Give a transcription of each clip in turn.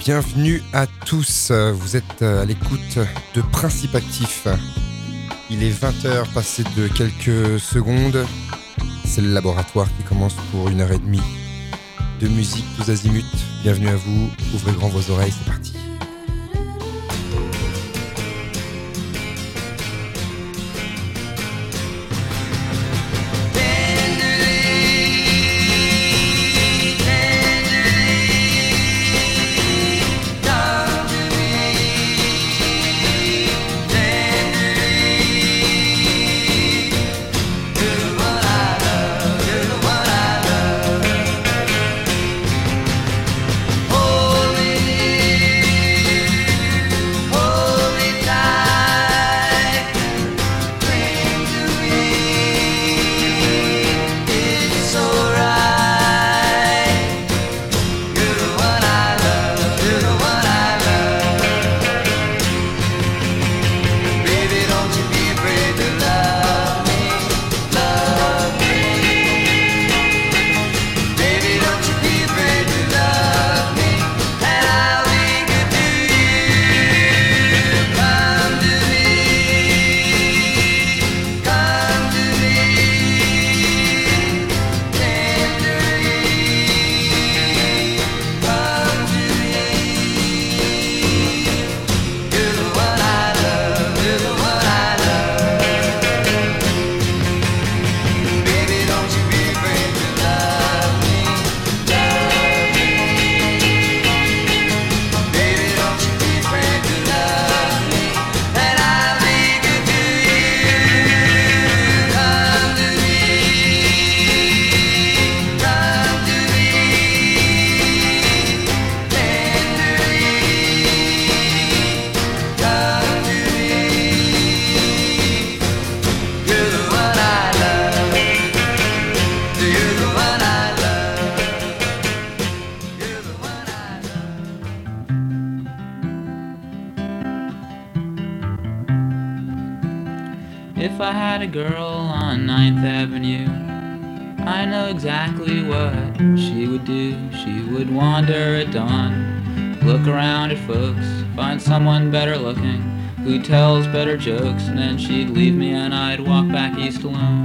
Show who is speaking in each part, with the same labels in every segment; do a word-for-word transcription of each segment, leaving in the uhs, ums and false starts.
Speaker 1: Bienvenue à tous, vous êtes à l'écoute de Principe Actif. Il est vingt heures passé de quelques secondes. C'est le laboratoire qui commence pour une heure et demie de musique tous azimuts. Bienvenue à vous, ouvrez grand vos oreilles, c'est parti.
Speaker 2: If I had a girl on ninth Avenue, I know exactly what she would do. She would wander at dawn, look around at folks, find someone better looking, who tells better jokes, and then she'd leave me and I'd walk back east alone.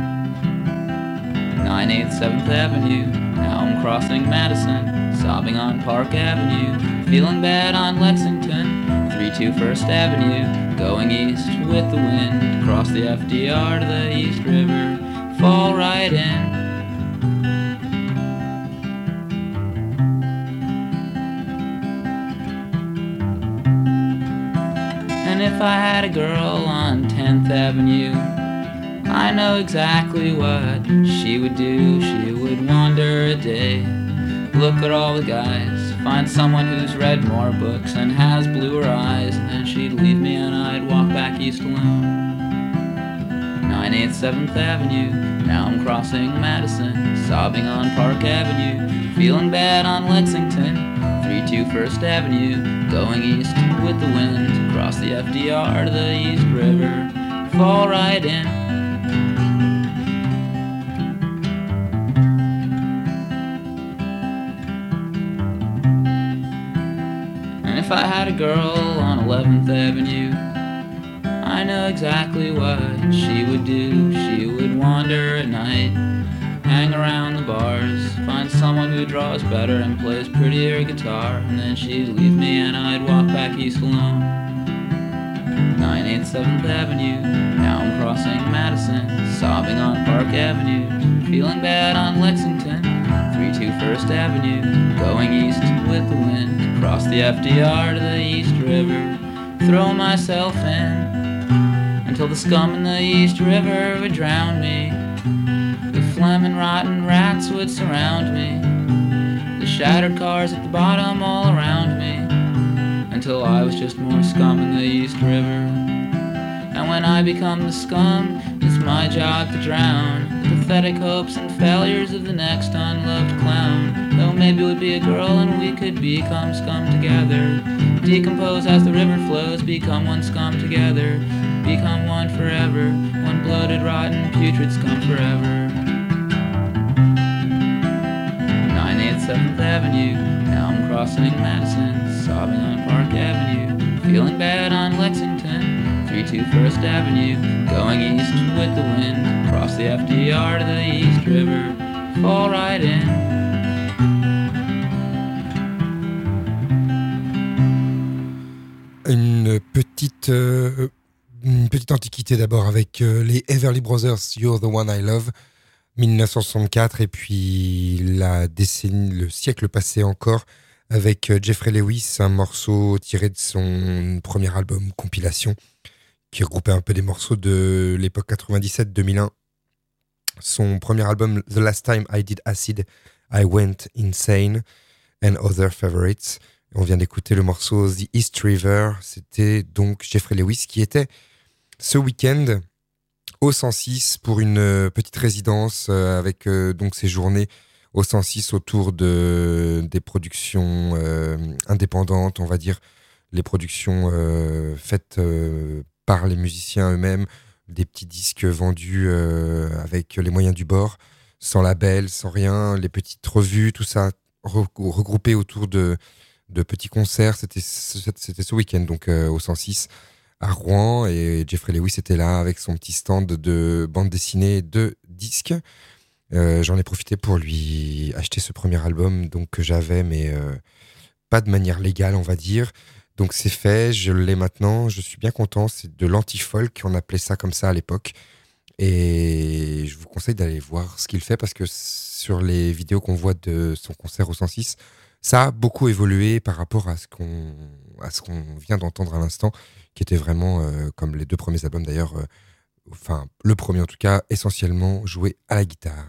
Speaker 2: nine eighth seventh Avenue, now I'm crossing Madison, sobbing on Park Avenue, feeling bad on Lexington, three two First Avenue, going east with the wind, cross the F D R to the East River, fall right in. And if I had a girl on tenth Avenue, I know exactly what she would do. She would wander a day, look at all the guys, find someone who's read more books and has bluer eyes, and then she'd leave me and I'd walk back east alone. nine eighth seventh Avenue, now I'm crossing Madison, sobbing on Park Avenue, feeling bad on Lexington, three two First Avenue, going east with the wind, cross the F D R to the East River, fall right in. If I had a girl on eleventh Avenue, I know exactly what she would do. She would wander at night, hang around the bars, find someone who draws better and plays prettier guitar, and then she'd leave me and I'd walk back east alone. nine eighth seventh Avenue, now I'm crossing Madison, sobbing on Park Avenue, feeling bad on Lexington, three two First Avenue, going east with the wind, cross the F D R to the East River, throw myself in, until the scum in the East River would drown me. The phlegm and rotten rats would surround me, the shattered cars at the bottom all around me, until I was just more scum in the East River. And when I become the scum, it's my job to drown the pathetic hopes and failures of the next unloved clown. Though maybe we'd be a girl and we could become scum together, decompose as the river flows, become one scum together, become one forever, one bloated, rotten, putrid scum forever. nine eighth seventh Avenue, now I'm crossing crossing Madison, sobbing on Park Avenue, feeling bad on Lexington, three two First Avenue, going east with the wind, cross the F D R to the East River, fall right in.
Speaker 1: Une petite, euh, une petite antiquité d'abord avec euh, les Everly Brothers, You're the One I Love, dix-neuf cent soixante-quatre, et puis la décennie, le siècle passé encore, avec euh, Jeffrey Lewis, un morceau tiré de son premier album compilation, qui regroupait un peu des morceaux de l'époque quatre-vingt-dix-sept deux mille un. Son premier album, The Last Time I Did Acid, I Went Insane, and Other Favorites. On vient d'écouter le morceau The East River. C'était donc Jeffrey Lewis qui était ce week-end au cent six pour une petite résidence avec euh, donc ses journées au cent six autour de, des productions euh, indépendantes, on va dire, les productions euh, faites euh, par les musiciens eux-mêmes, des petits disques vendus euh, avec les moyens du bord, sans label, sans rien, les petites revues, tout ça regroupé autour de de petits concerts. C'était, c'était ce week-end, donc euh, au cent six à Rouen, et Jeffrey Lewis était là avec son petit stand de bande dessinée, de disques. Euh, j'en ai profité pour lui acheter ce premier album donc, que j'avais, mais euh, pas de manière légale, on va dire. Donc c'est fait, je l'ai maintenant, je suis bien content. C'est de l'anti-folk, on appelait ça comme ça à l'époque. Et je vous conseille d'aller voir ce qu'il fait, parce que sur les vidéos qu'on voit de son concert au cent six, ça a beaucoup évolué par rapport à ce qu'on, à ce qu'on vient d'entendre à l'instant, qui était vraiment, euh, comme les deux premiers albums d'ailleurs, euh, enfin le premier en tout cas, essentiellement joué à la guitare.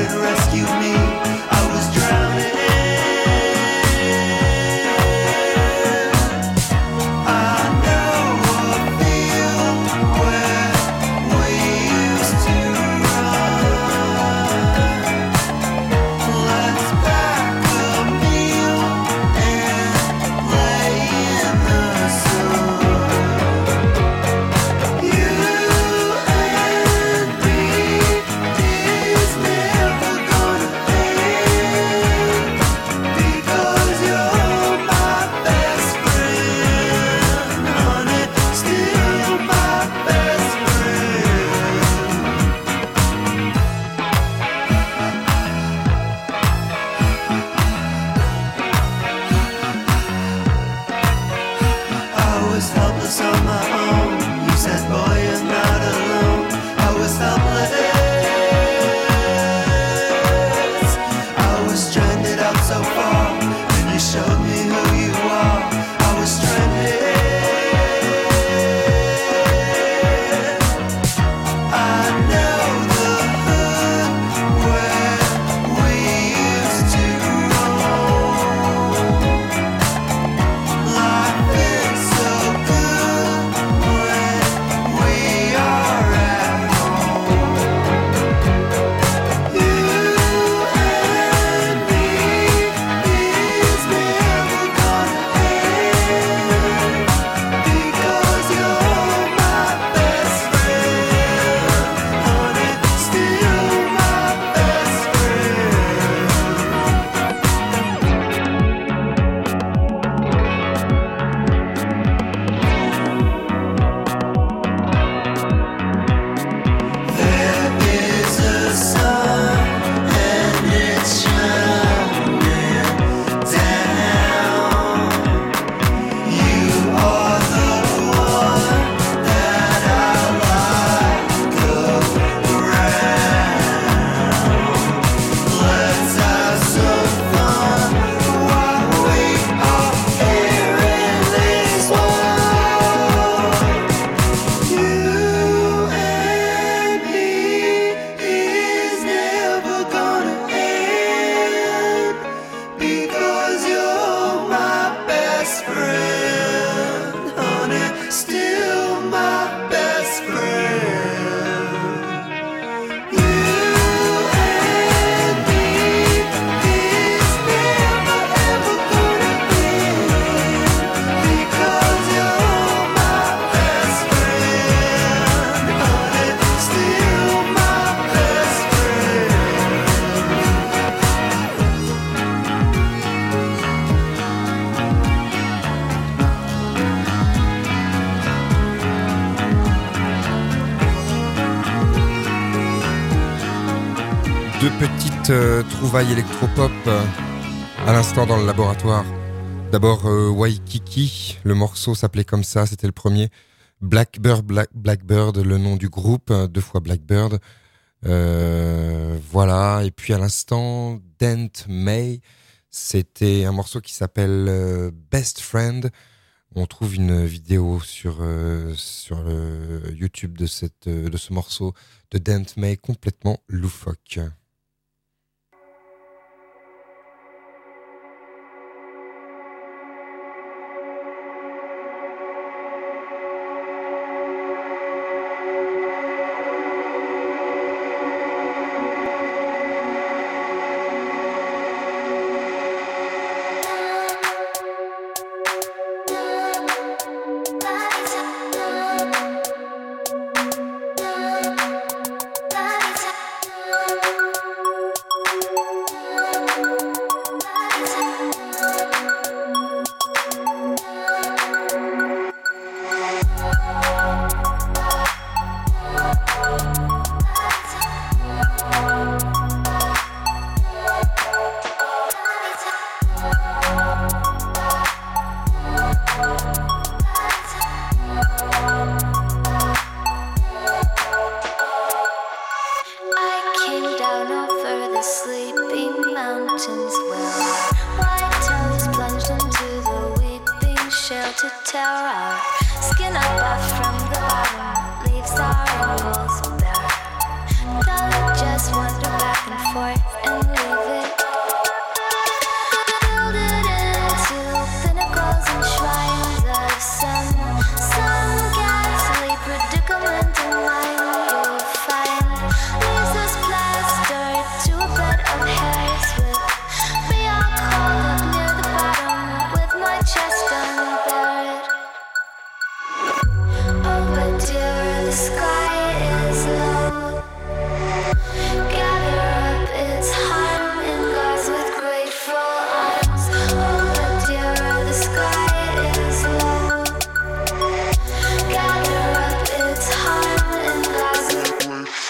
Speaker 1: Deux petites euh, trouvailles électropop euh, à l'instant dans le laboratoire. D'abord euh, Waikiki, le morceau s'appelait comme ça, c'était le premier. Blackbird, Black, Blackbird, le nom du groupe, deux fois Blackbird. Euh, voilà, et puis à l'instant, Dent May, c'était un morceau qui s'appelle euh, Best Friend. On trouve une vidéo sur, euh, sur le YouTube de, cette, de ce morceau de Dent May complètement loufoque.
Speaker 3: Terror, skin up off from the bottom, leaves our ankles bare. Dolly just wander back and forth.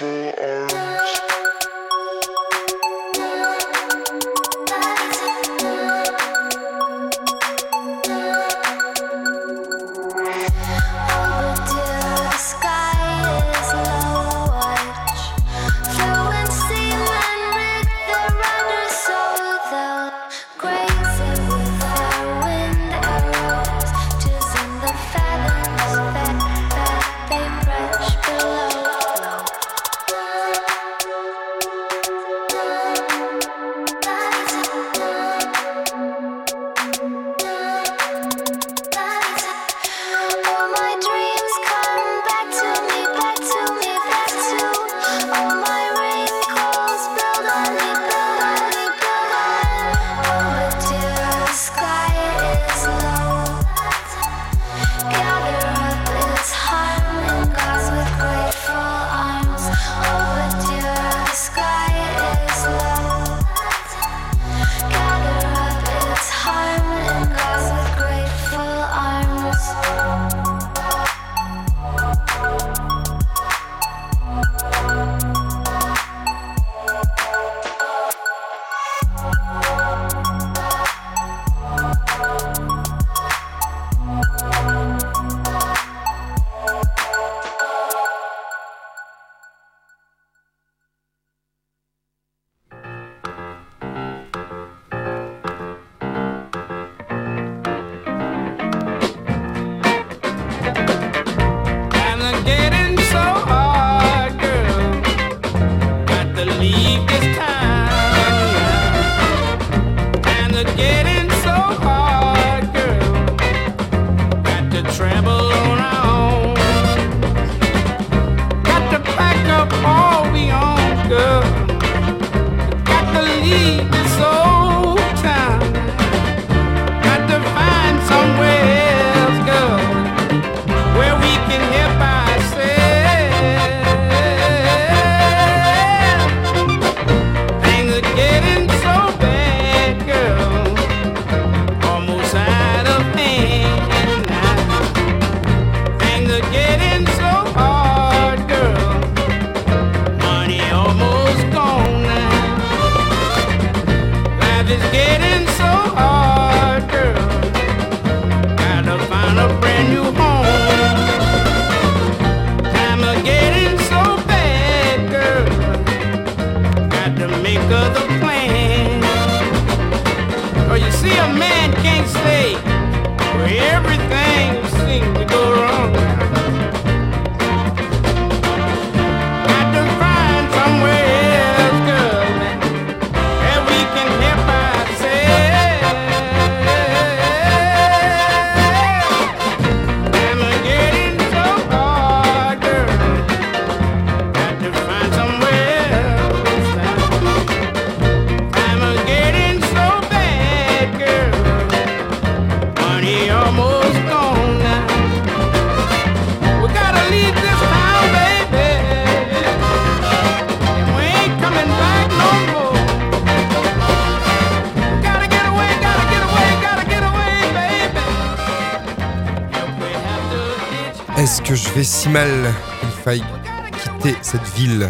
Speaker 1: Est-ce que je vais si mal qu'il faille quitter cette ville?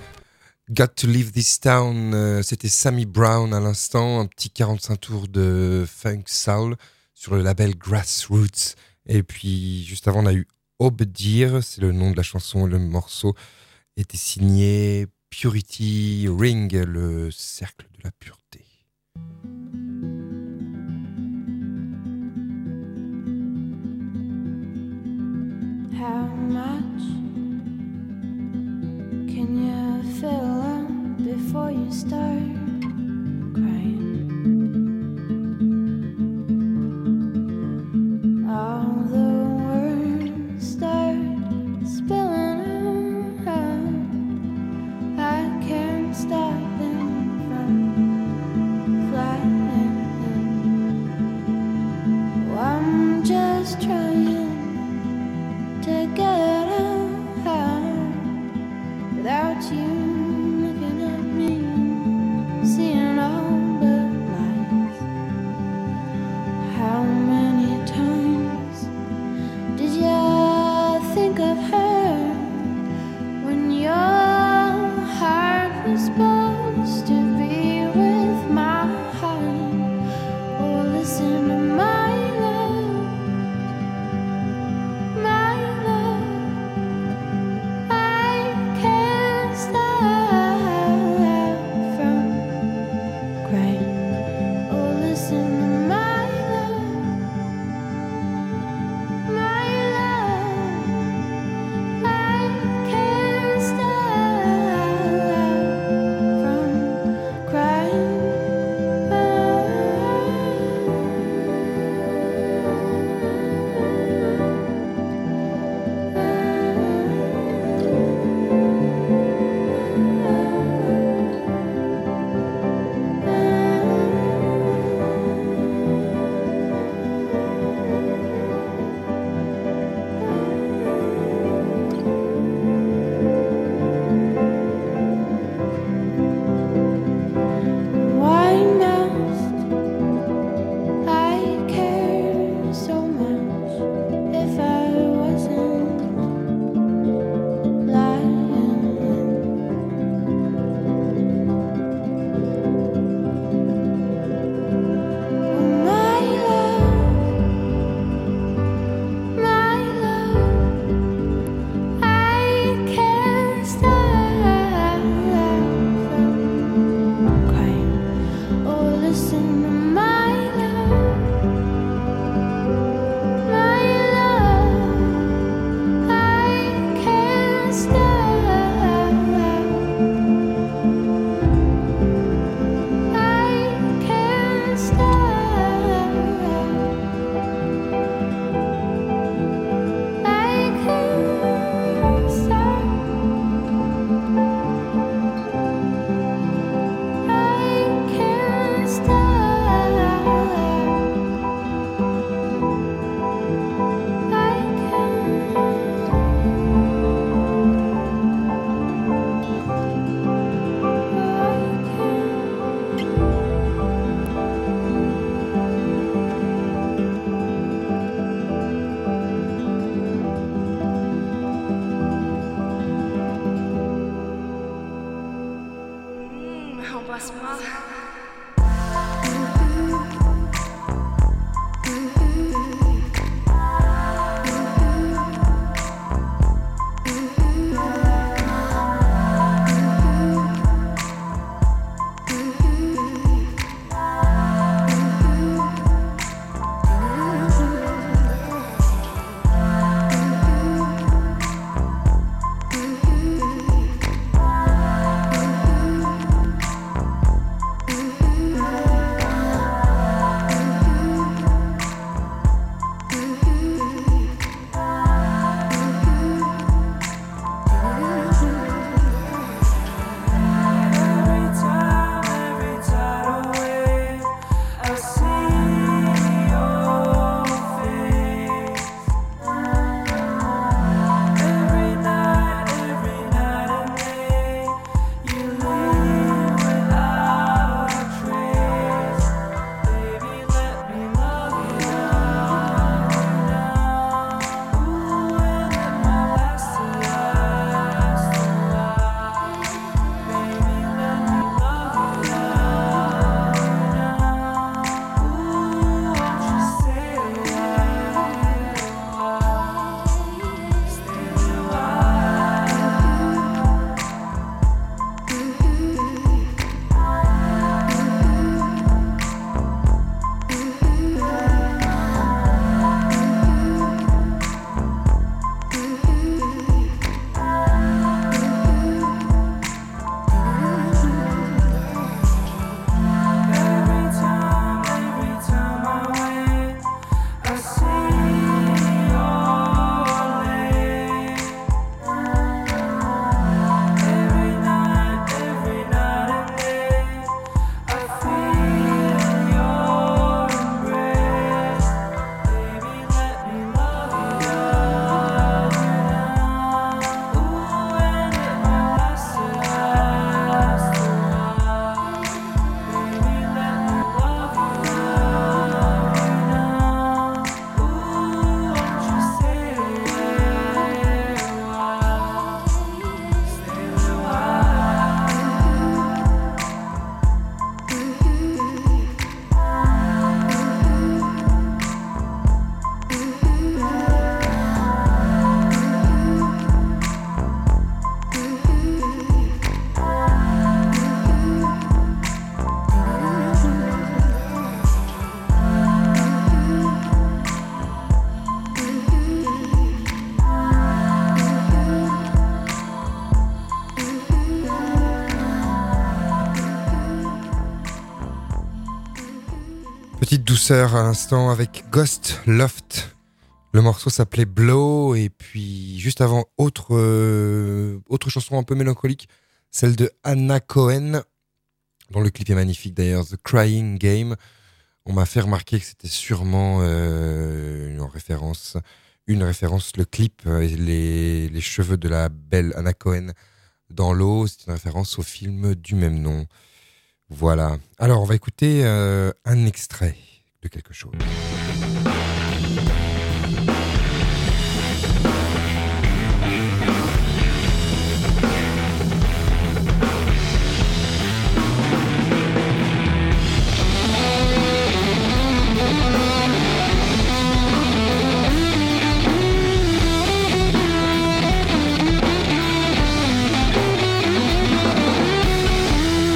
Speaker 1: Got to leave this town, euh, c'était Sammy Brown à l'instant, un petit quarante-cinq tours de funk soul sur le label Grassroots. Et puis juste avant on a eu Obdir, c'est le nom de la chanson, le morceau était signé Purity Ring, le cercle de la pureté.
Speaker 4: How much can you fill up before you start crying? All the words start spilling out. I can't stop them from flying. Oh, I'm just trying to get out without you looking at me, seeing all the lights. How many times did you think of her when you're
Speaker 5: m'angoisse pas.
Speaker 1: Petite douceur à l'instant avec Ghost Loft. Le morceau s'appelait Blow et puis juste avant autre euh, autre chanson un peu mélancolique, celle de Anna Cohen dont le clip est magnifique d'ailleurs, The Crying Game. On m'a fait remarquer que c'était sûrement euh, une référence, une référence le clip et les les cheveux de la belle Anna Cohen dans l'eau, c'est une référence au film du même nom. Voilà. Alors, on va écouter euh, un extrait de quelque chose.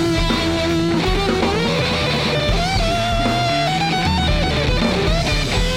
Speaker 6: We'll be right back.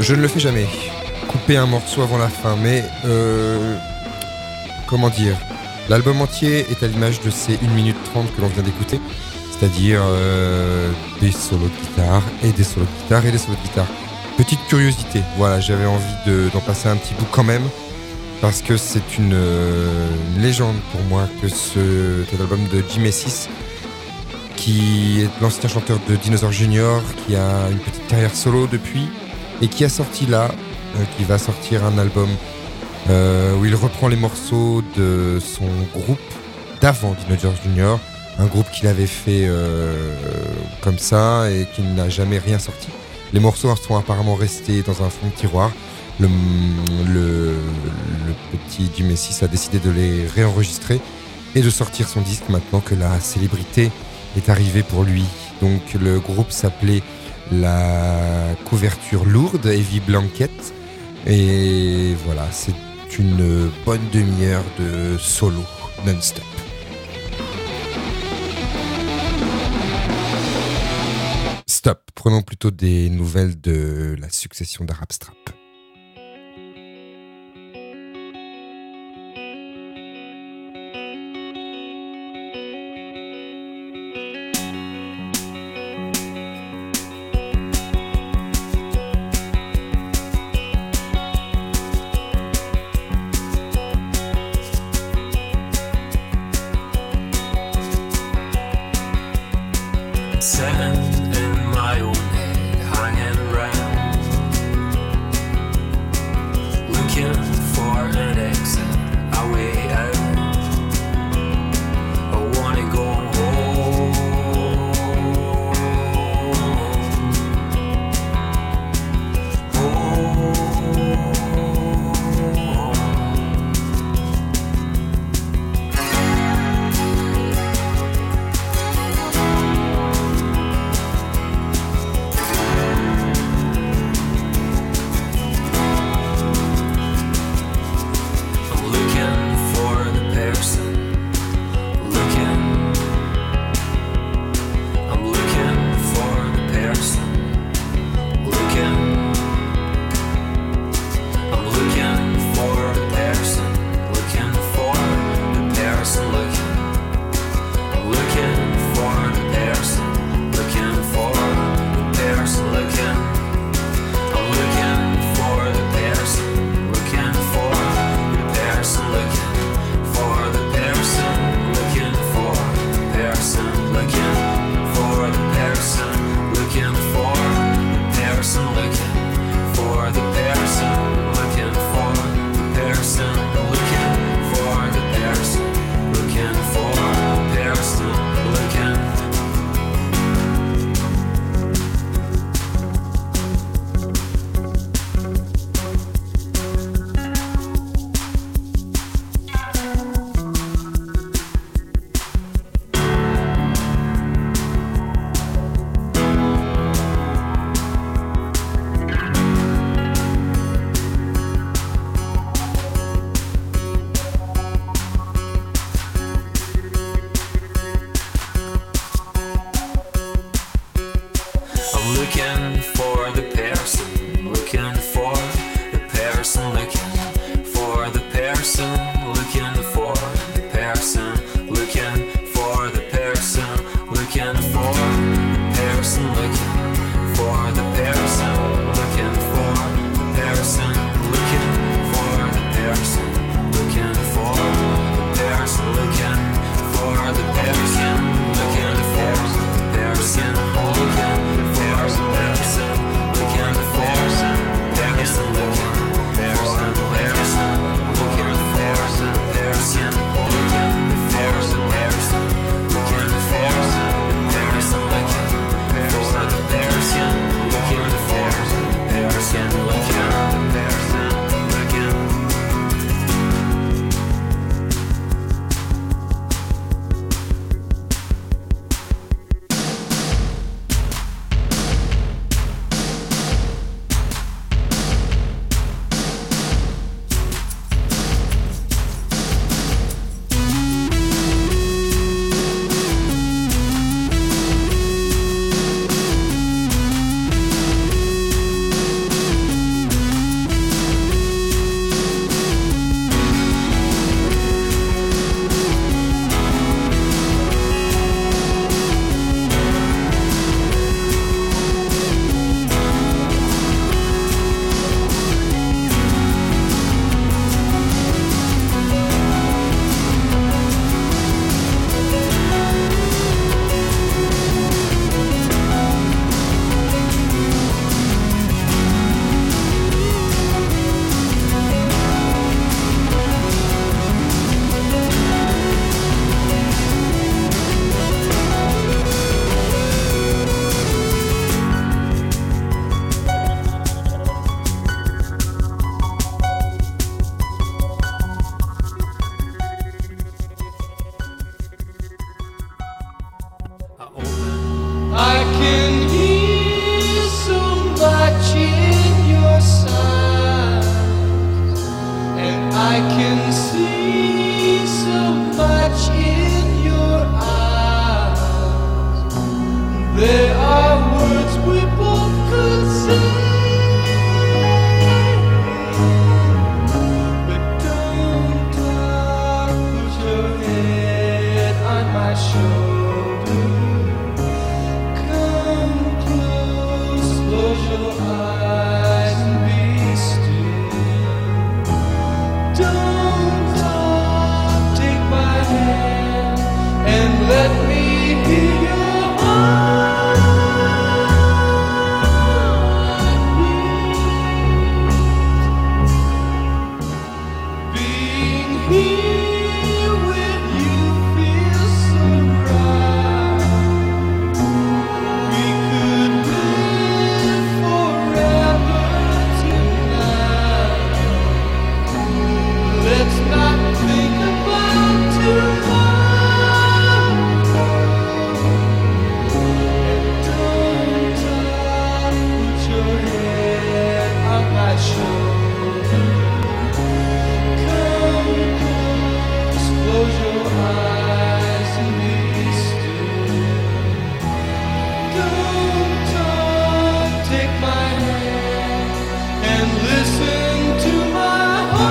Speaker 1: Je ne le fais jamais. Couper un morceau avant la fin, mais euh, comment dire, l'album entier est à l'image de ces une minute trente que l'on vient d'écouter, c'est-à-dire euh, des solos de guitare et des solos de guitare et des solos de guitare. Petite curiosité, voilà, j'avais envie de, d'en passer un petit bout quand même, parce que c'est une, euh, une légende pour moi que ce, cet album de Jim Macy's, qui est l'ancien chanteur de Dinosaur Junior, qui a une petite carrière solo depuis, et qui a sorti là, euh, qui va sortir un album euh, où il reprend les morceaux de son groupe d'avant Dinosaur Junior, un groupe qu'il avait fait euh, comme ça et qui n'a jamais rien sorti. Les morceaux sont apparemment restés dans un fond de tiroir. Le, le, le petit Jim Macy's a décidé de les réenregistrer et de sortir son disque maintenant que la célébrité est arrivée pour lui. Donc le groupe s'appelait La Couverture Lourde, Heavy Blanket. Et voilà, c'est une bonne demi-heure de solo non-stop. Stop, prenons plutôt des nouvelles de la succession d'Arab Strap.
Speaker 5: Seven in my own head hanging round. can hear so much in your sighs, and I can see so much in your eyes. There are words we both could say, but don't talk, put your head on my shoulder. Come close, close your eyes and be still. Don't talk, take my hand and let me hear your heartbeat. Being here with you feels so right. We could live forever tonight. Let's not think about tomorrow. And don't talk, put your head on my shoulder. Come close, close your eyes and be still. Don't talk, take my hand and listen to my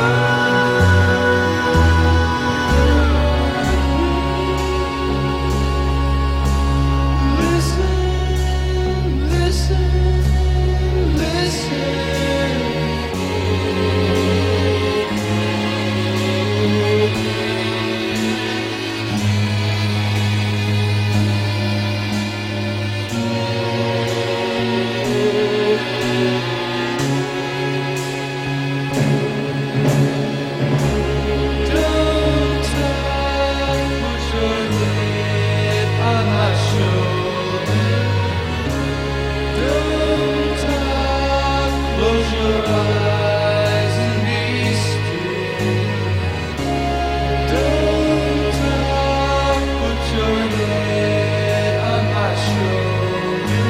Speaker 5: heart. Listen, listen, listen. Don't talk, put your head on my shoulder. Don't talk, close your eyes and be still. Don't talk, put your head on my shoulder.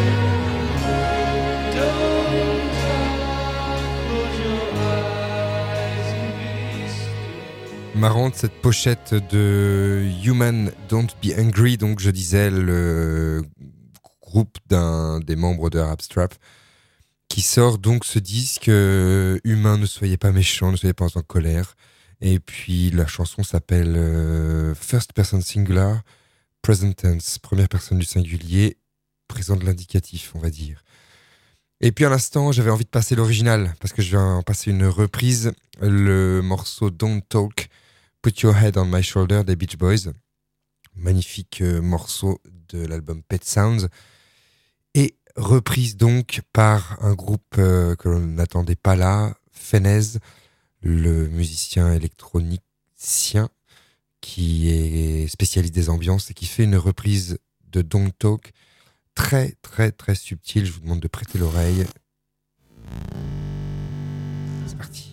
Speaker 5: Don't talk, close your eyes and be still.
Speaker 1: Marrante cette pochette de Human Don't Be Angry, donc je disais le groupe d'un des membres de Rapstrap qui sort donc ce disque euh, Humain, ne soyez pas méchants, ne soyez pas en colère. Et puis la chanson s'appelle euh, First Person Singular, Present Tense, première personne du singulier, présent de l'indicatif, on va dire. Et puis à l'instant, j'avais envie de passer l'original, parce que je vais en passer une reprise, le morceau Don't Talk, Put Your Head on My Shoulder des Beach Boys. Magnifique euh, morceau de l'album Pet Sounds. Et reprise donc par un groupe euh, que l'on n'attendait pas là, Fenez, le musicien électronicien qui est spécialiste des ambiances et qui fait une reprise de Don't Talk très très très subtile. Je vous demande de prêter l'oreille. C'est parti.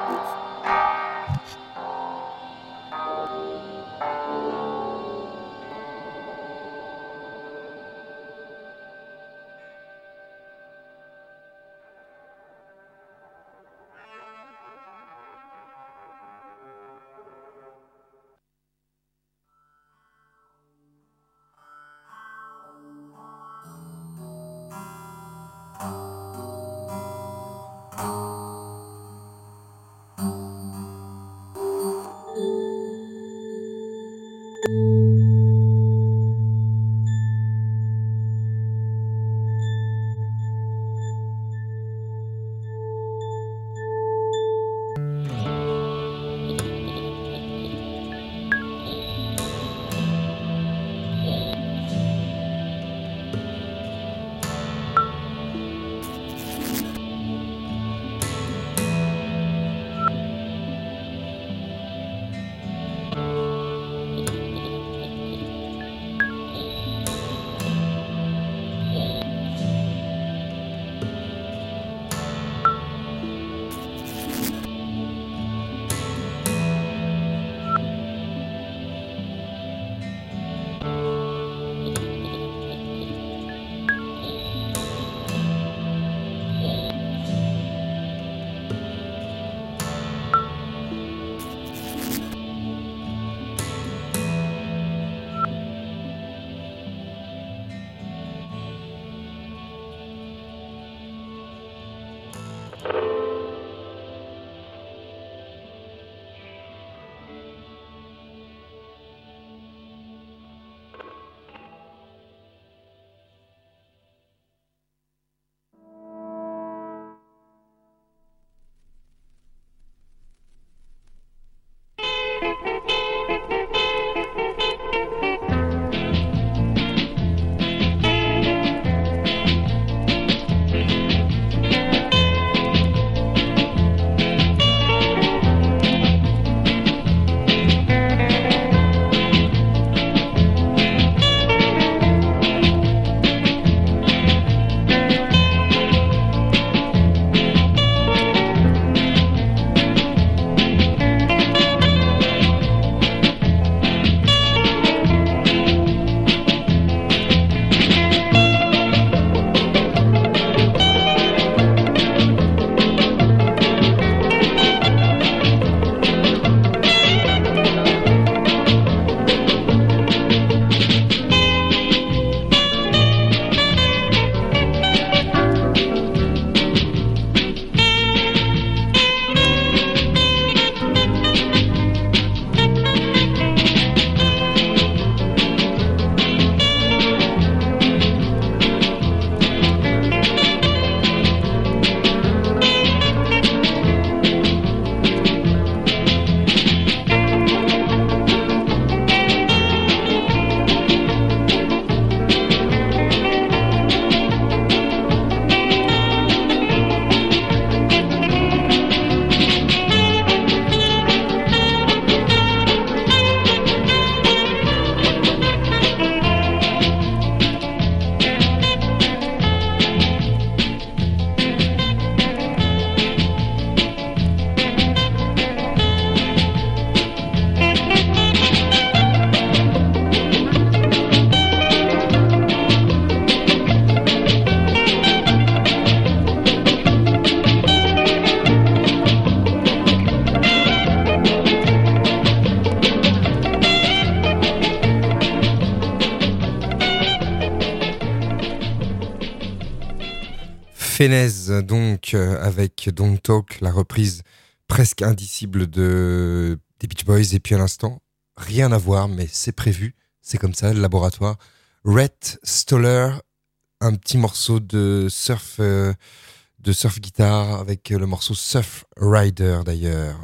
Speaker 1: Fenez, donc, euh, avec Don't Talk, la reprise presque indicible de, des Beach Boys. Et puis à l'instant, rien à voir, mais c'est prévu, c'est comme ça, le laboratoire. Rhett Stoller, un petit morceau de surf, euh, de surf guitare avec le morceau Surf Rider d'ailleurs.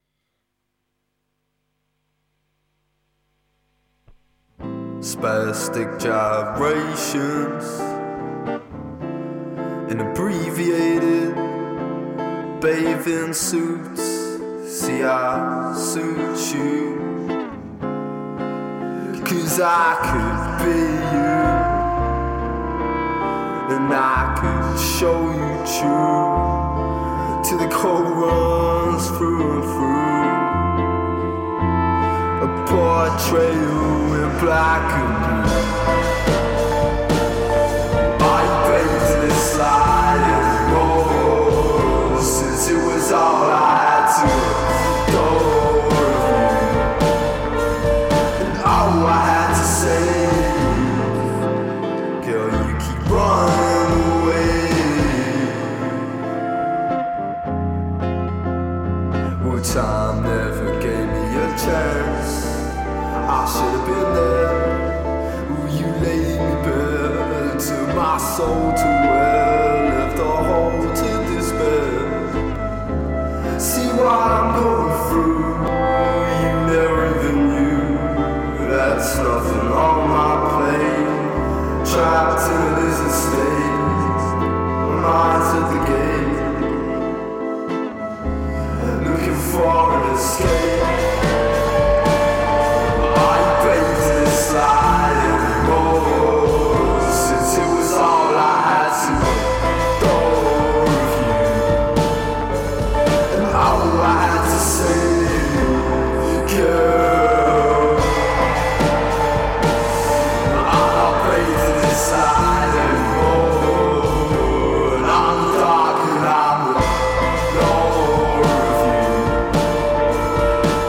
Speaker 6: Spastic gyrations in abbreviated bathing suits. See, I suit you, 'cause I could be you, and I could show you true till the cold runs through trail in black and blue. I painted this sliding road since it was all I had to adore of you, and all I had to say, girl, you keep running away. Well, time never gave me a chance. I should have been there. Ooh, you laid me bare, took my soul to well, left a hole to despair. See what I'm going through, you never even knew. That's nothing on my plate. Trapped in a lizard state, mind's at the gate, looking for an escape. Sliding road since it was all I had to adore of you, and all I had to say, girl, I'll pay to this sliding road. I'm dark and I'm the lord of you,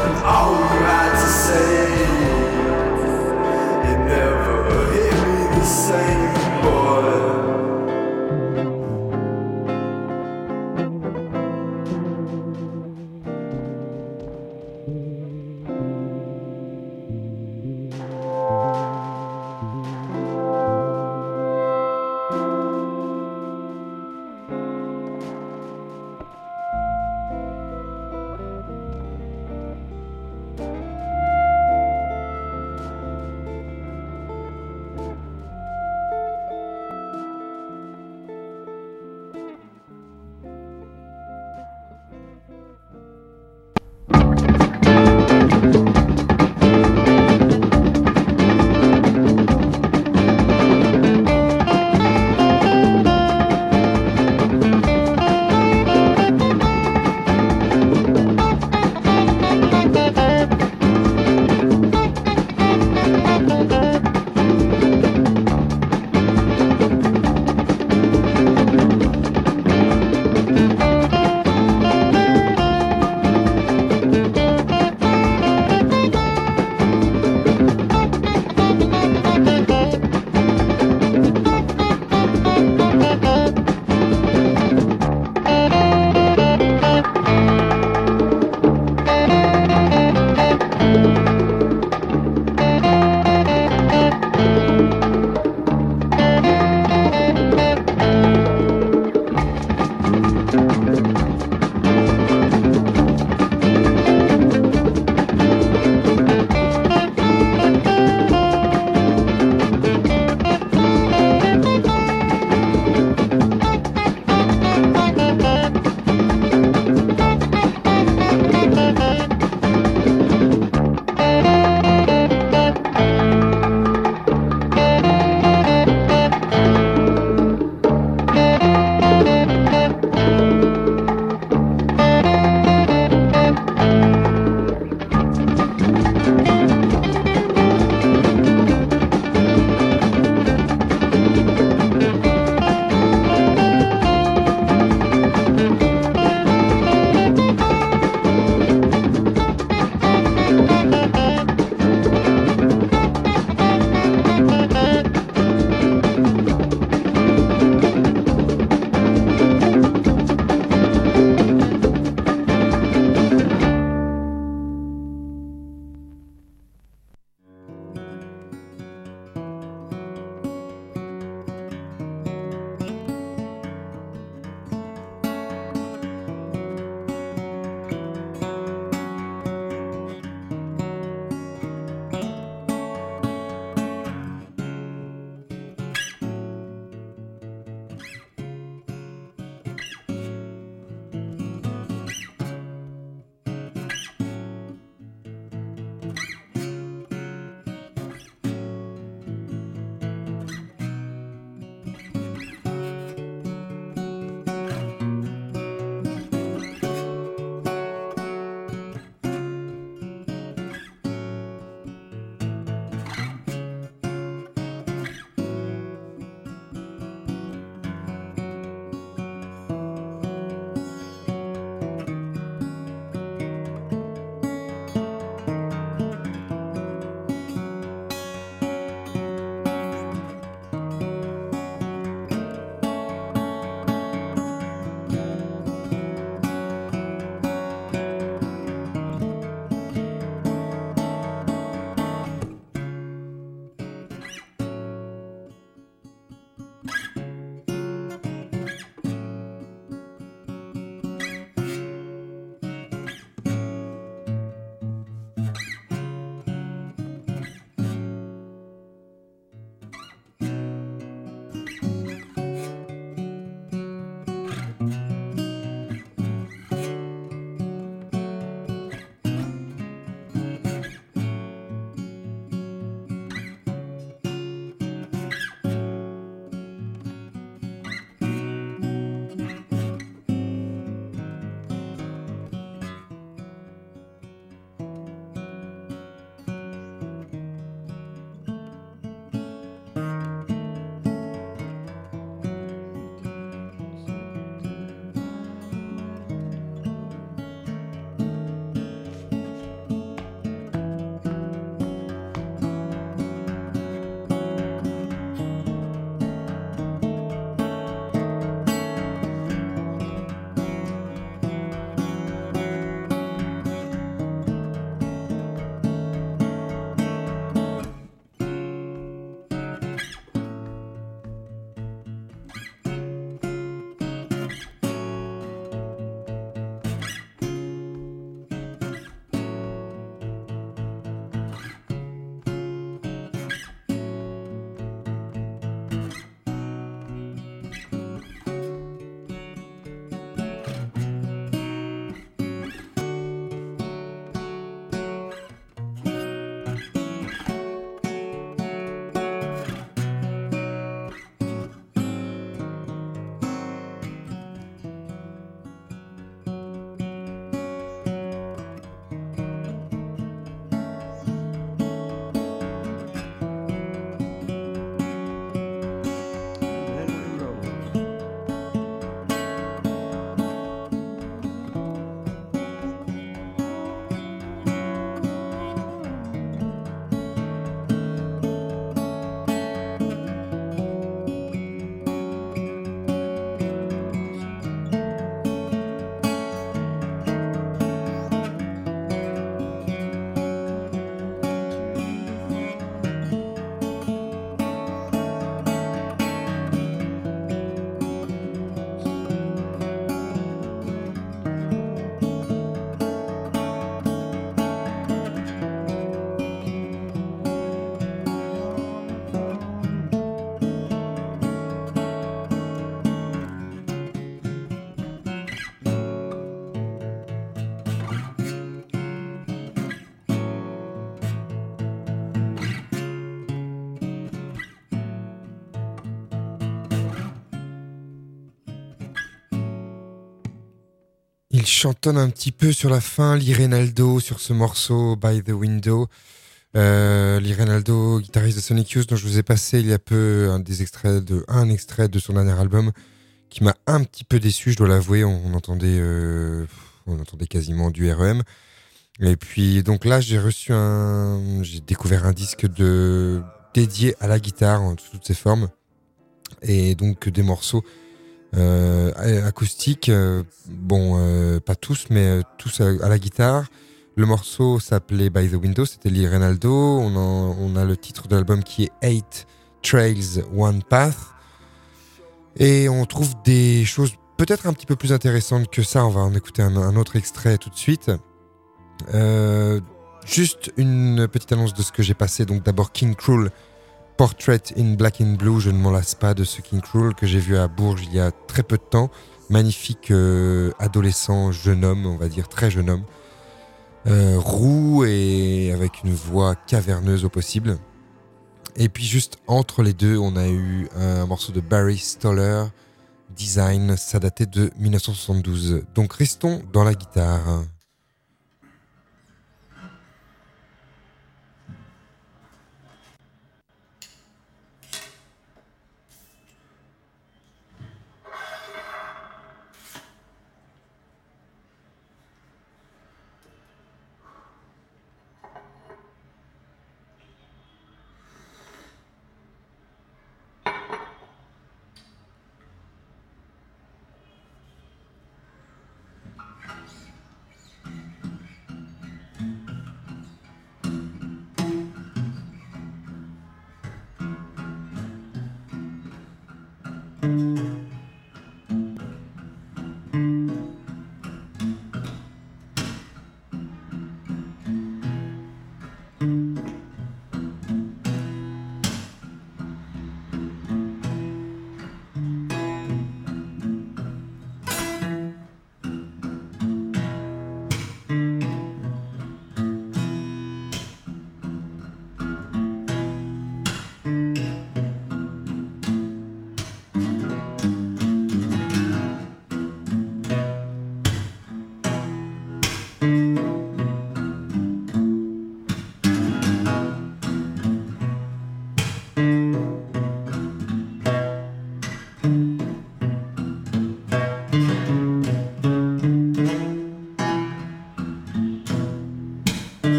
Speaker 1: il chantonne un petit peu sur la fin, Lee Ranaldo, sur ce morceau By the Window. Euh, Lee Ranaldo, guitariste de Sonic Youth, dont je vous ai passé il y a peu un, des extraits de, un extrait de son dernier album, qui m'a un petit peu déçu, je dois l'avouer. On, on entendait, euh, on entendait quasiment du R E M. Et puis donc là, j'ai reçu un, j'ai découvert un disque de dédié à la guitare en toutes ses formes, et donc des morceaux euh, acoustiques. Euh, bon, euh, pas tous, mais euh, tous à, à la guitare. Le morceau s'appelait By the Window, c'était Lee Ranaldo. On, en, on a le titre de l'album qui est Eight Trails, One Path. Et on trouve des choses peut-être un petit peu plus intéressantes que ça. On va en écouter un, un autre extrait tout de suite. Euh, juste une petite annonce de ce que j'ai passé. Donc d'abord King Krule, Portrait in Black and Blue. Je ne m'en lasse pas de ce King Krule que j'ai vu à Bourges il y a très peu de temps. Magnifique euh, adolescent, jeune homme, on va dire très jeune homme. Euh, roux et avec une voix caverneuse au possible. Et puis juste entre les deux, on a eu un morceau de Barry Stoller, Design, ça datait de dix-neuf cent soixante-douze. Donc restons dans la guitare.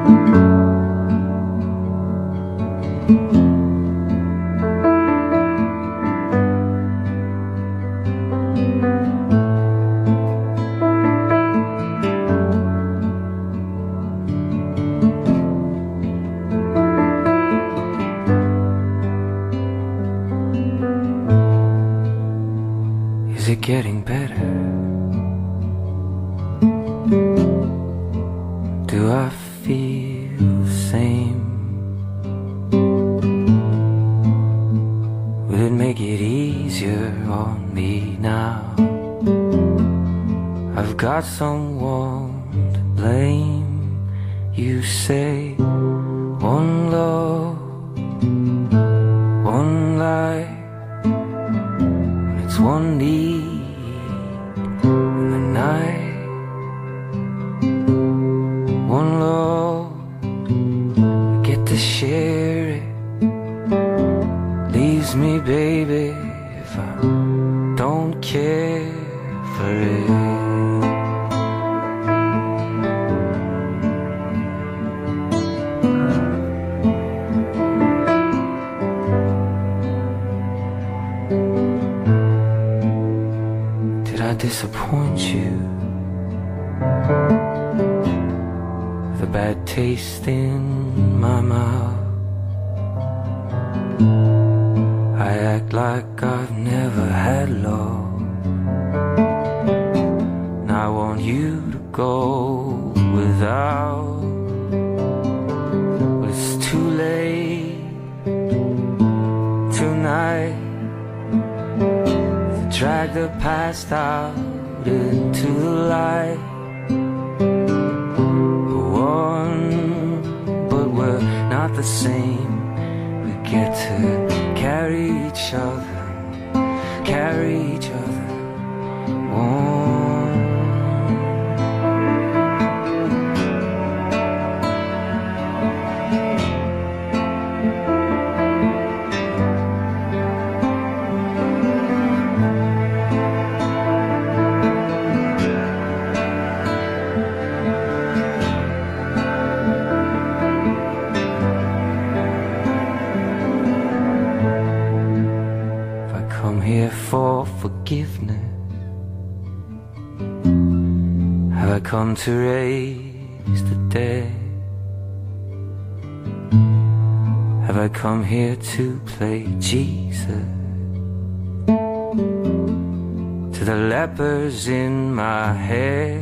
Speaker 7: Is it getting better? Do I feel the same? Will it make it easier on me now? I've got someone to blame. You say one love, one life, it's one need in the night. One love, I get to share it. Leaves me, baby, if I don't care for it. Did I disappoint you? The bad taste in my mouth. I act like I've never had love. And I want you to go without. But it's too late tonight to drag the past out into the light. We're not the same. We get to carry each other, carry each other on. Here for forgiveness, have I come to raise the dead? Have I come here to play Jesus to the lepers in my head?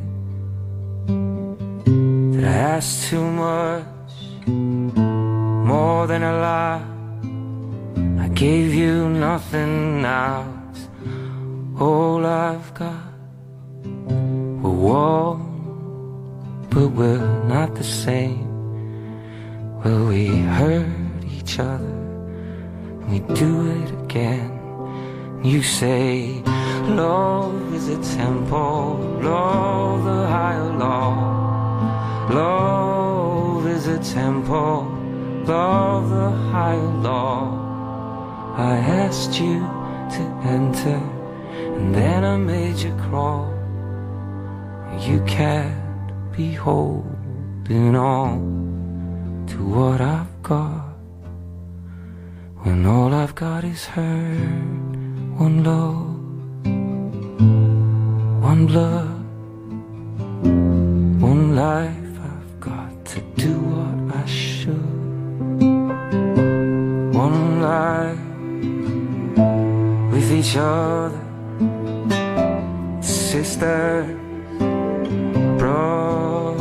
Speaker 7: Did I ask too much, more than a lie? I gave you nothing, now it's all I've got. We're warm, but we're not the same. Well, we hurt each other, and we do it again. You say, love is a temple, love the higher law. Love is a temple, love the higher law. I asked you to enter, and then I made you crawl. You can't be holding on to what I've got, when all I've got is hurt. One love, one blood, one life. I've got to do what I should. One life with each other, sisters, bro.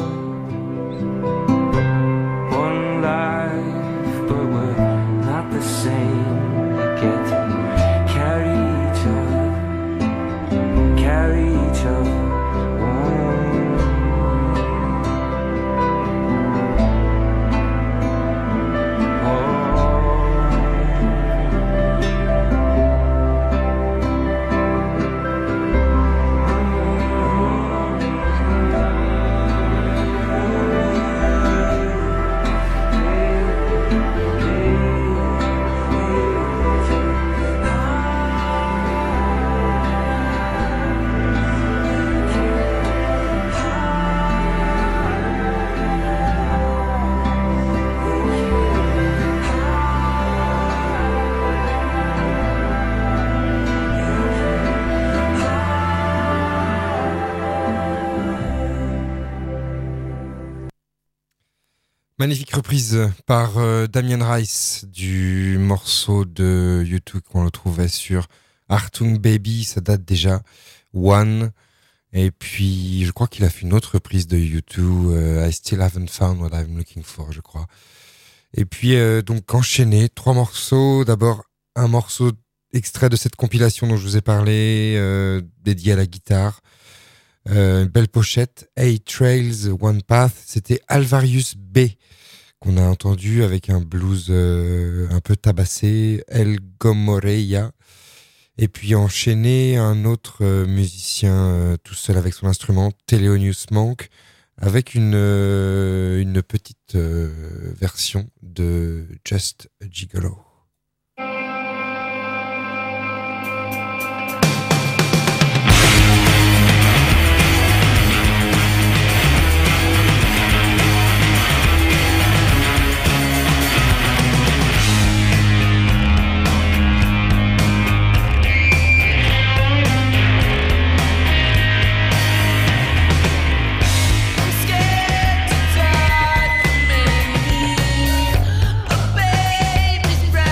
Speaker 7: One life, but we're not the same. We get to carry each other, carry each other. Oh.
Speaker 1: Magnifique reprise par euh, Damien Rice du morceau de U deux qu'on retrouvait sur Achtung Baby, ça date déjà, One. Et puis, je crois qu'il a fait une autre reprise de U deux, euh, I Still Haven't Found What I'm Looking For, je crois. Et puis, euh, donc, enchaîné, trois morceaux. D'abord, un morceau extrait de cette compilation dont je vous ai parlé, euh, dédié à la guitare. Euh, une belle pochette, Eight Trails, One Path. C'était Alvarius B, qu'on a entendu avec un blues euh, un peu tabassé, El Gomoreya. Et puis enchaîné un autre euh, musicien euh, tout seul avec son instrument, Thelonious Monk, avec une, euh, une petite euh, version de Just a Gigolo.
Speaker 8: Scared to die for me. A baby's breath.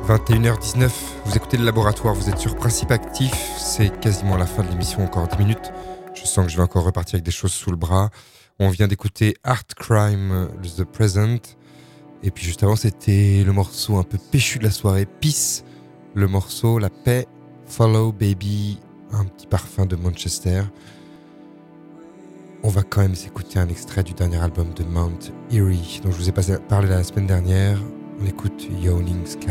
Speaker 1: vingt et une heures dix-neuf, vous écoutez le laboratoire, vous êtes sur Principe Actif, c'est quasiment la fin de l'émission, encore dix minutes. Je sens que je vais encore repartir avec des choses sous le bras. On vient d'écouter Art Crime, The Present, et puis juste avant c'était le morceau un peu péchu de la soirée, Peace, le morceau La Paix, Follow Baby, un petit parfum de Manchester. On va quand même s'écouter un extrait du dernier album de Mount Eerie, dont je vous ai passé, parlé la semaine dernière. On écoute Yawning Sky.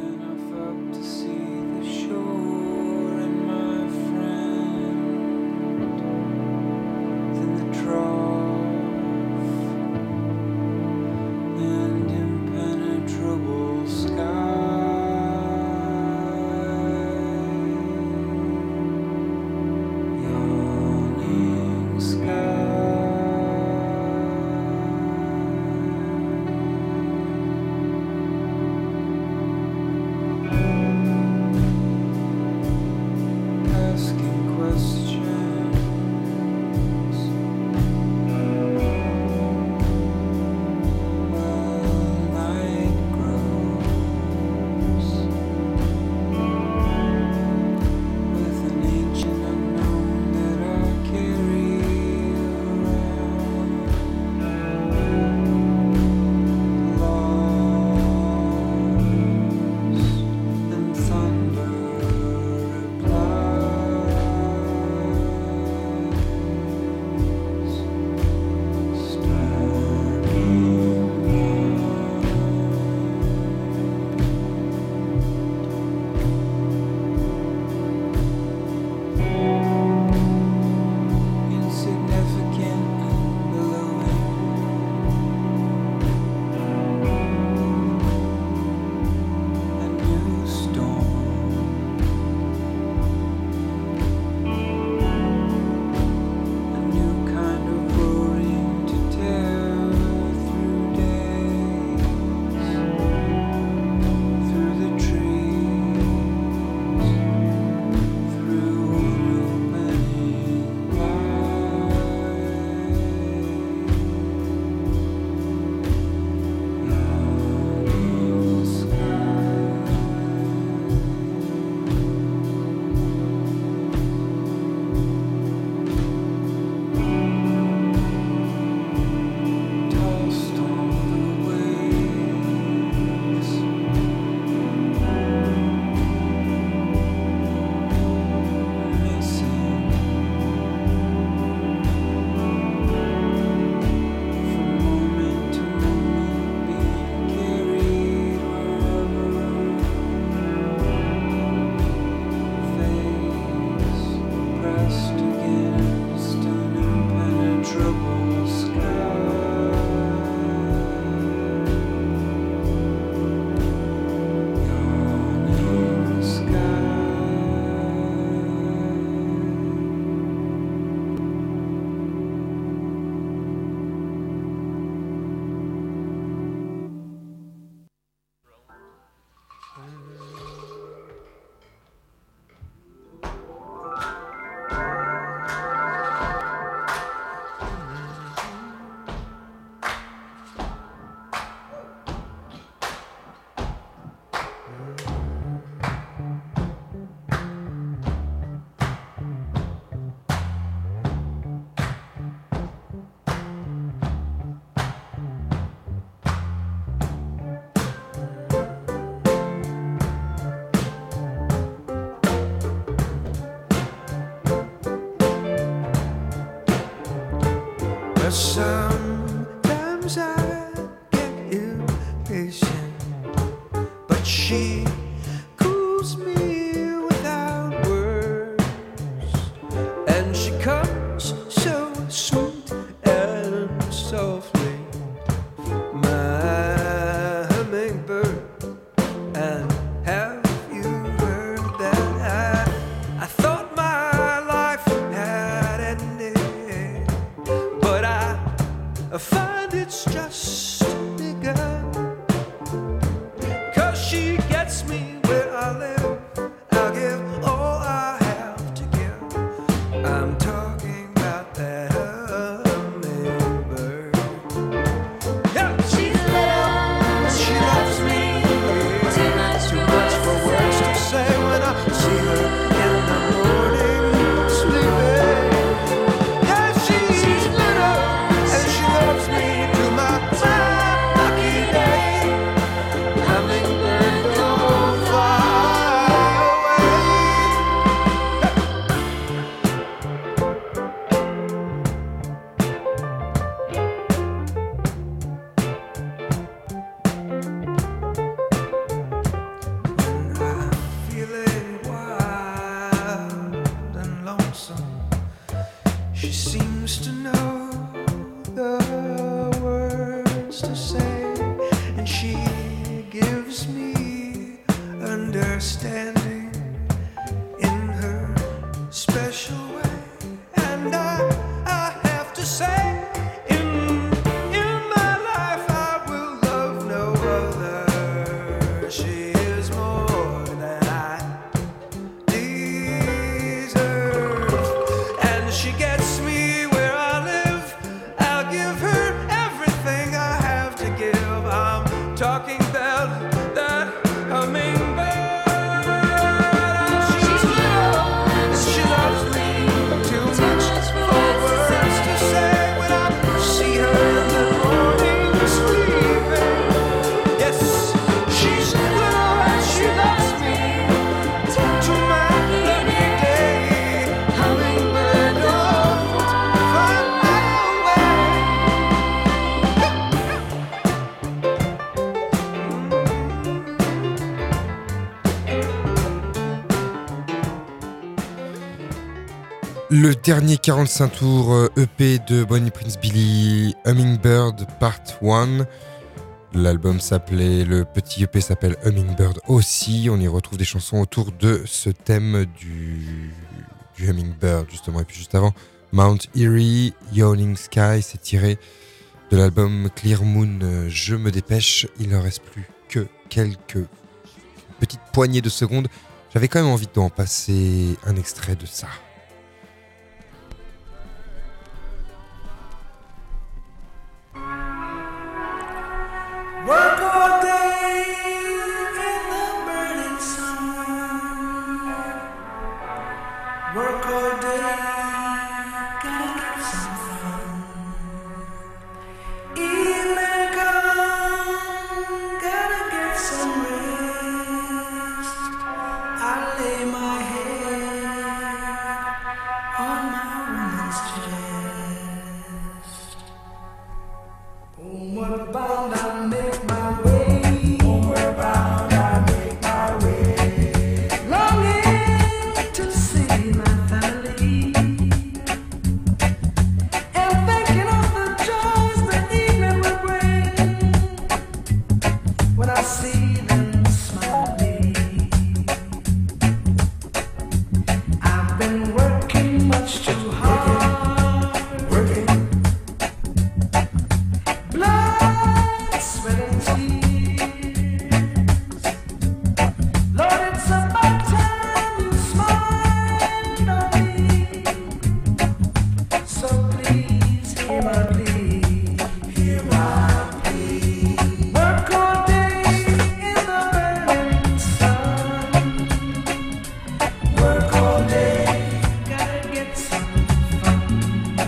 Speaker 8: Sometimes I get impatient, but she cools me without words, and she comes so sweet and softly, my hummingbird. And have you heard that I, I thought my life had ended, but I I find it's just begun. 'Cause she gets me where I live. I'll give all I have to give. I'm talking She seems to know the words to say, and she gives me understanding in her special way. And I, I have to say, in, in my life I will love no other. She is more than I deserve, and she gets me where I live. I'll give her everything I have to give. I'm talking about that hummingbird. She's little and she loves me too much for words to say. When I see her in the morning sleeping, yes, she's little and she loves me to my lucky day. Hummingbird, don't find my way.
Speaker 1: Le dernier quarante-cinq tours euh, E P de Bonnie Prince Billy, Hummingbird Part un. L'album s'appelait, le petit E P s'appelle Hummingbird aussi. On y retrouve des chansons autour de ce thème du, du Hummingbird justement. Et puis juste avant, Mount Erie, Yawning Sky, c'est tiré de l'album Clear Moon. Euh, Je me dépêche, il ne reste plus que quelques petites poignées de secondes. J'avais quand même envie d'en passer un extrait de ça.
Speaker 8: Work all day in the burning sun. Work all day, gotta get some fun. Evening come, gotta get some rest. I lay my head on my woman's chest. Homeward bound, I make my way. Homeward bound, I make my way. Longing to see my family, and thinking of the joys the evening will bring. When I see them smiling, I've been working much too hard. Working. Blood, sweat and tears. Lord, it's about time you smiled on me. So please hear my plea. Hear my plea. Work all day in the burning sun. Work all day, gotta get some fun.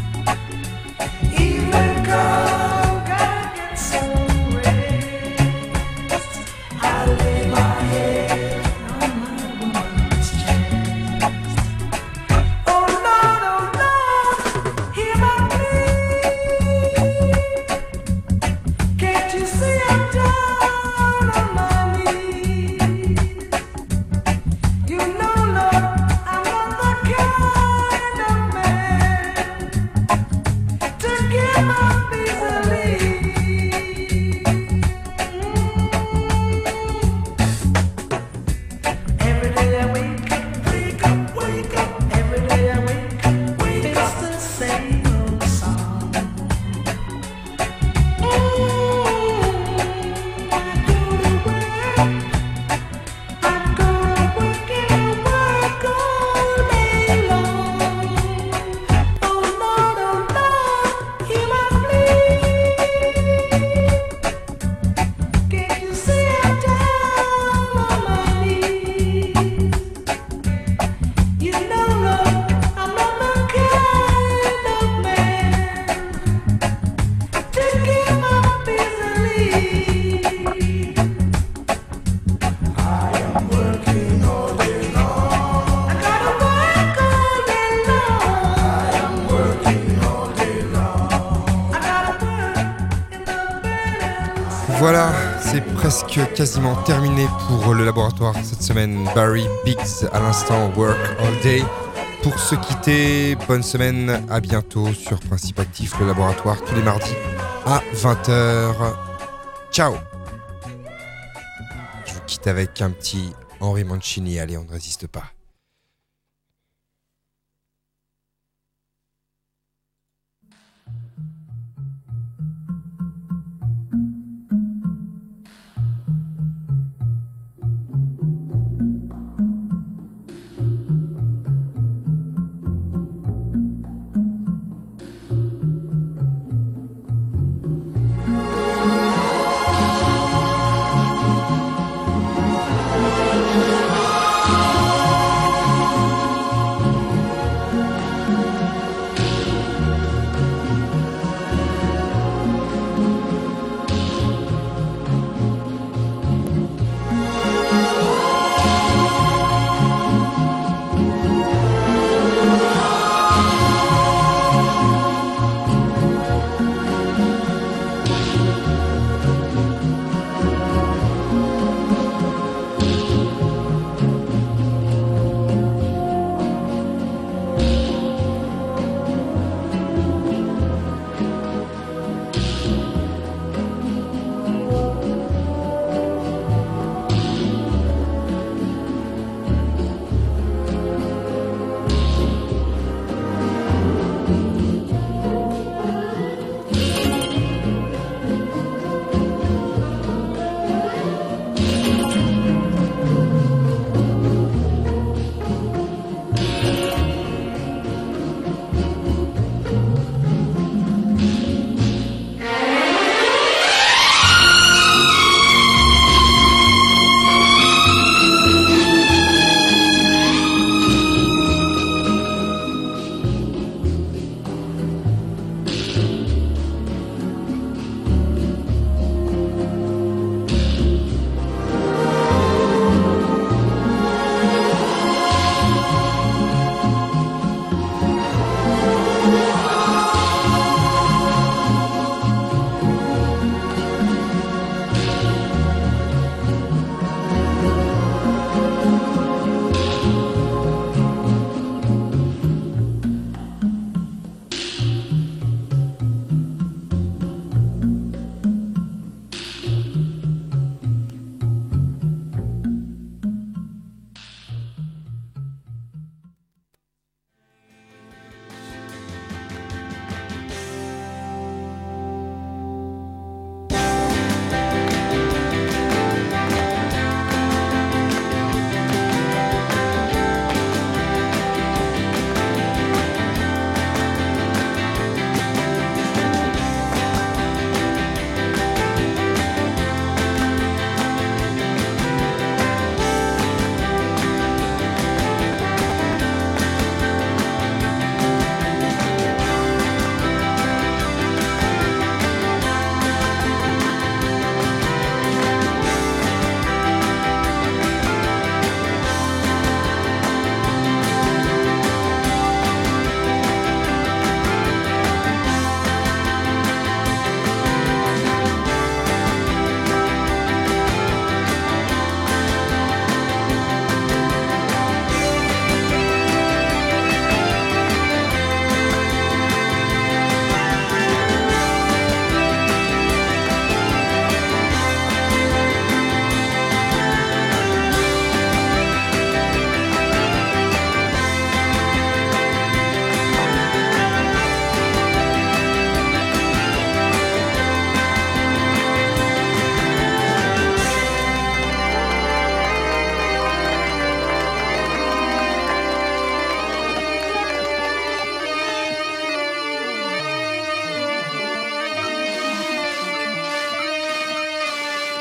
Speaker 8: Evening come, gotta get some rest. I lay my head on my woman's chest. Oh Lord, oh Lord, hear my plea. Can't you see I'm down on my knees? You know, Lord, I'm not the kind of man to give up easily. Every day I wake up, wake up, wake up. Every day I wake up, wake up. It's the same old song. Mm, I go to work, I go to work and work all day long. Oh Lord, oh Lord, hear my plea. Can't you see I'm down on my knees? You know, Lord, I'm not the kind of man to give up easily. I am working all day long. I gotta work all day long. I am working all day long. I gotta work in the burning.
Speaker 1: Voilà, c'est presque quasiment terminé pour le laboratoire cette semaine. Barry Biggs à l'instant, Work All Day. pour se quitter. Bonne semaine, à bientôt sur Principe Actif, le laboratoire, tous les mardis à vingt heures. Ciao. Je vous quitte avec un petit Henri Mancini, allez, on ne résiste pas.